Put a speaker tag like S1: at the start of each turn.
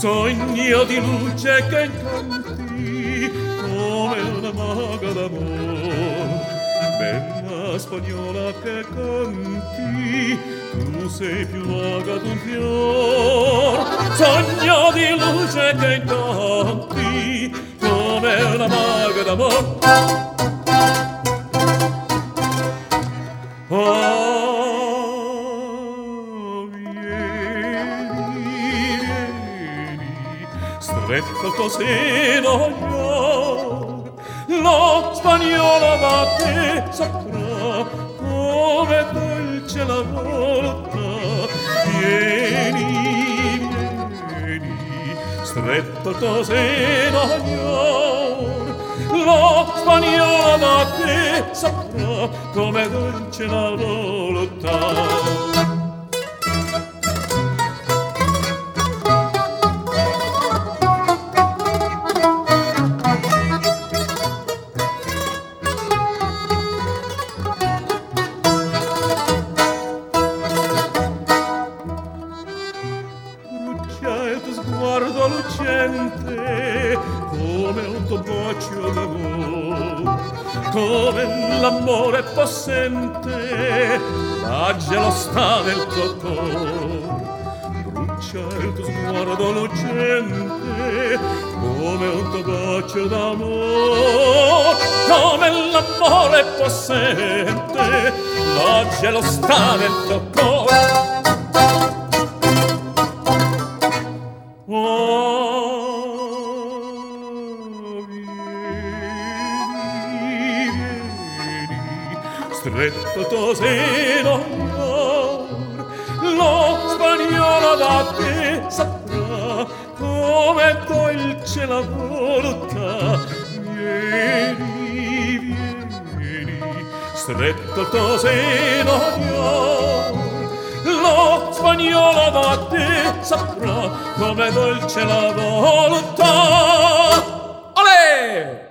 S1: sogno di luce che incanti come una maga d'amor. Bella spagnola che canti, tu sei più vaga d'un fior. Sogno di luce che incanti come una maga d'amor. Stretto il tuo seno, la spagnola da te saprà come dolce la volta. Vieni, vieni, stretto il tuo seno, la spagnola da te saprà come dolce la volta. Sguardo lucente come un tuo bacio d'amore, come l'amore possente la gelostà del tuo cuore. Brucia il tuo sguardo lucente come un tuo bacio d'amore, come l'amore possente la gelostà del tuo cuore. Stretto tuo seno, la spagnola da te saprà come dolce la volta. Vieni, vieni, stretto tuo seno, la spagnola da te saprà come dolce la volta. Olè!